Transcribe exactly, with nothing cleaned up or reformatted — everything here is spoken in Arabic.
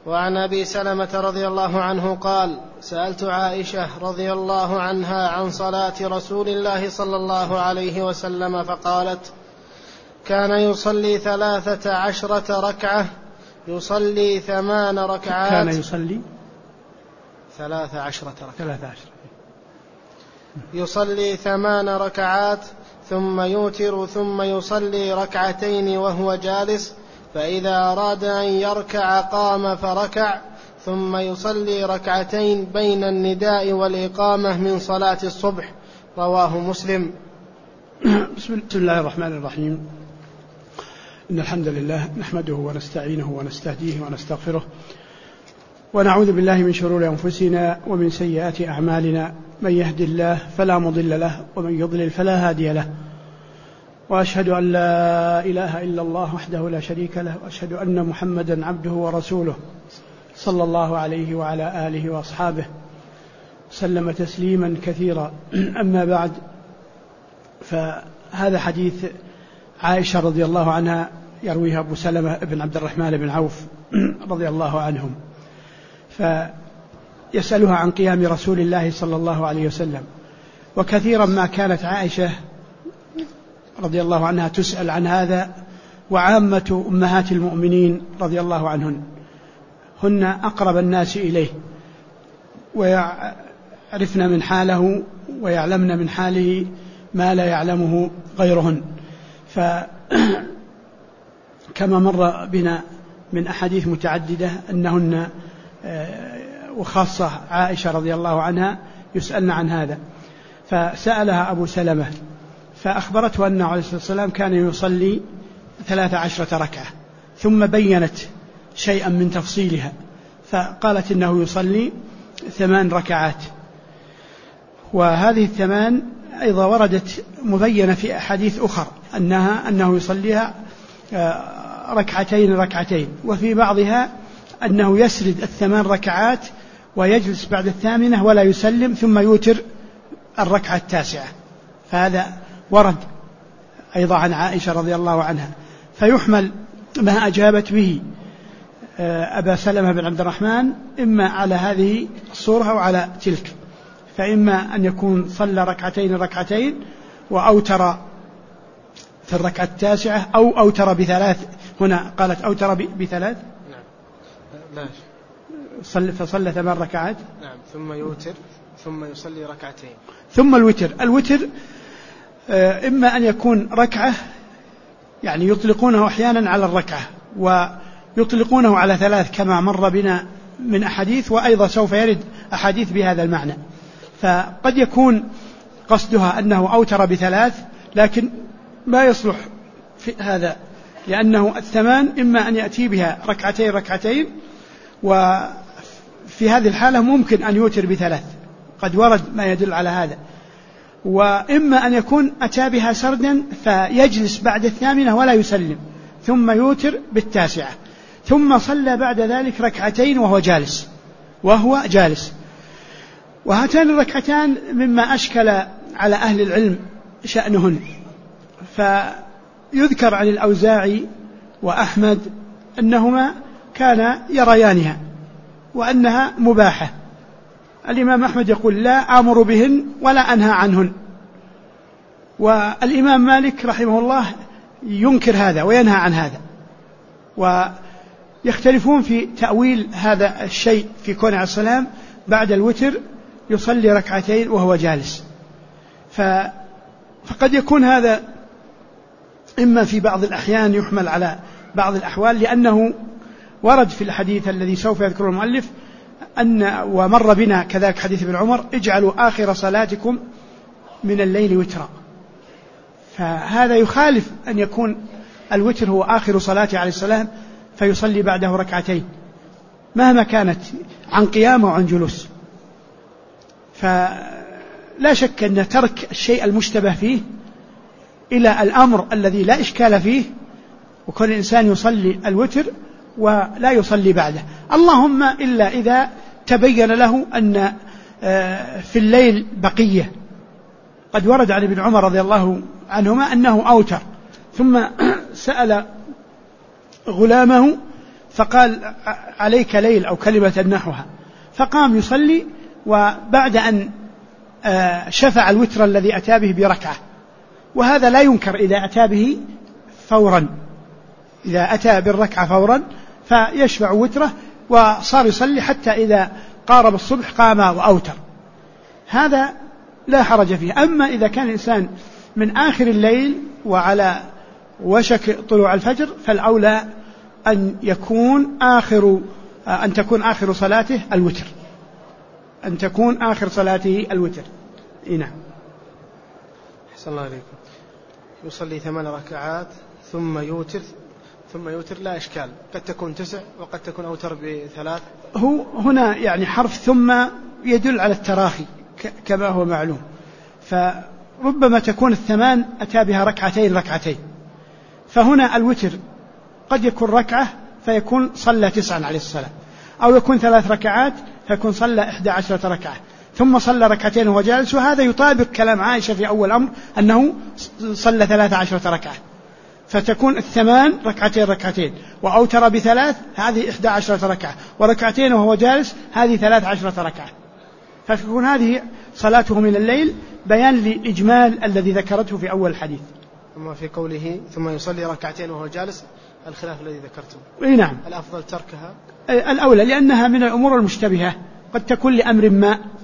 وعن أبي سلمة رضي الله عنه قال: سألت عائشة رضي الله عنها عن صلاة رسول الله صلى الله عليه وسلم فقالت: كان يصلي ثلاثة عشرة ركعة، يصلي ثمان ركعات. كان يصلي ثلاثة عشرة ركعة ثلاثة عشرة يصلي ثمان ركعات ثم يوتر ثم يصلي ركعتين وهو جالس، فإذا أراد أن يركع قام فركع، ثم يصلي ركعتين بين النداء والإقامة من صلاة الصبح. رواه مسلم. بسم الله الرحمن الرحيم. إن الحمد لله نحمده ونستعينه ونستهديه ونستغفره، ونعوذ بالله من شرور أنفسنا ومن سيئات أعمالنا، من يهد الله فلا مضل له ومن يضلل فلا هادي له، وأشهد أن لا إله إلا الله وحده لا شريك له، وأشهد أن محمدا عبده ورسوله صلى الله عليه وعلى آله وأصحابه سلم تسليما كثيرا. أما بعد، فهذا حديث عائشة رضي الله عنها يرويها أبو سلمة بن عبد الرحمن بن عوف رضي الله عنهم، فيسألها عن قيام رسول الله صلى الله عليه وسلم. وكثيرا ما كانت عائشة رضي الله عنها تسأل عن هذا، وعامة أمهات المؤمنين رضي الله عنهن، هن أقرب الناس إليه ويعرفن من حاله ويعلمن من حاله ما لا يعلمه غيرهن. فكما مر بنا من أحاديث متعددة أنهن وخاصة عائشة رضي الله عنها يسألن عن هذا. فسألها أبو سلمة فأخبرته أن عليه الصلاة والسلام كان يصلي ثلاث عشرة ركعة، ثم بينت شيئا من تفصيلها فقالت إنه يصلي ثمان ركعات، وهذه الثمان أيضا وردت مبينة في أحاديث أخرى أنها أنه يصليها ركعتين ركعتين، وفي بعضها أنه يسرد الثمان ركعات ويجلس بعد الثامنة ولا يسلم ثم يوتر الركعة التاسعة. فهذا ورد أيضا عن عائشة رضي الله عنها. فيحمل ما أجابت به أبا سلمة بن عبد الرحمن إما على هذه الصورة أو على تلك، فإما أن يكون صلى ركعتين ركعتين وأوتر في الركعة التاسعة، أو أوتر بثلاث. هنا قالت أوتر بثلاث، نعم، صل فصلى ثمان ركعات، نعم، ثم يوتر ثم يصلي ركعتين. ثم الوتر الوتر إما أن يكون ركعة، يعني يطلقونه أحيانا على الركعة ويطلقونه على ثلاث كما مر بنا من أحاديث، وأيضا سوف يرد أحاديث بهذا المعنى. فقد يكون قصدها أنه أوتر بثلاث، لكن ما يصلح في هذا، لأنه الثمان إما أن يأتي بها ركعتين ركعتين، وفي هذه الحالة ممكن أن يوتر بثلاث، قد ورد ما يدل على هذا. وإما أن يكون أتى بها سردا فيجلس بعد الثامنة ولا يسلم ثم يوتر بالتاسعة، ثم صلى بعد ذلك ركعتين وهو جالس وهو جالس وهاتان الركعتان مما أشكل على أهل العلم شأنهن. فيذكر عن الأوزاعي وأحمد أنهما كان يريانها وأنها مباحة. الإمام أحمد يقول لا آمر بهن ولا أنهى عنهن، والإمام مالك رحمه الله ينكر هذا وينهى عن هذا، ويختلفون في تأويل هذا الشيء في كون عليه السلام بعد الوتر يصلي ركعتين وهو جالس. فقد يكون هذا إما في بعض الأحيان يحمل على بعض الأحوال، لأنه ورد في الحديث الذي سوف يذكره المؤلف أن ومر بنا كذلك حديث ابن عمر اجعلوا آخر صلاتكم من الليل وترا. فهذا يخالف أن يكون الوتر هو آخر صلاته عليه السلام فيصلي بعده ركعتين مهما كانت عن قيام وعن جلوس. فلا شك أن ترك الشيء المشتبه فيه إلى الأمر الذي لا إشكال فيه، وكل إنسان يصلي الوتر ولا يصلي بعده، اللهم إلا إذا تبين له أن في الليل بقية. قد ورد عن ابن عمر رضي الله عنهما أنه أوتر ثم سأل غلامه فقال عليك ليل أو كلمة نحوها، فقام يصلي، وبعد أن شفع الوتر الذي أتى به بركعة، وهذا لا ينكر إذا أتى به فورا، إذا أتى بالركعة فورا فيشفع وتره وصار يصلي حتى إذا قارب الصبح قام وأوتر، هذا لا حرج فيه. أما إذا كان الإنسان من آخر الليل وعلى وشك طلوع الفجر فالأولى أن يكون آخر أن تكون آخر صلاته الوتر، أن تكون آخر صلاته الوتر. نعم. أحسن الله عليكم. يصلي ثمان ركعات ثم يوتر ثم يوتر لا إشكال، قد تكون تسع وقد تكون أوتر بثلاث. هو هنا يعني حرف ثم يدل على التراخي كما هو معلوم، فربما تكون الثمان أتى بها ركعتين ركعتين، فهنا الوتر قد يكون ركعة فيكون صلى تسعا عليه الصلاة، أو يكون ثلاث ركعات فيكون صلى إحدى عشرة ركعة ثم صلى ركعتين وهو جالس، وهذا يطابق كلام عائشة في أول الأمر أنه صلى ثلاث عشرة ركعة، فتكون الثمان ركعتين ركعتين، وأوتر بثلاث هذه إحدى عشرة ركعة، وركعتين وهو جالس هذه ثلاث عشرة ركعة، فتكون هذه صلاته من الليل بيان لإجمال الذي ذكرته في أول الحديث. أما في قوله ثم يصلي ركعتين وهو جالس الخلاف الذي ذكرته. إيه نعم. الأفضل تركها الأولى، لأنها من الأمور المشتبهة، قد تكون لأمر ما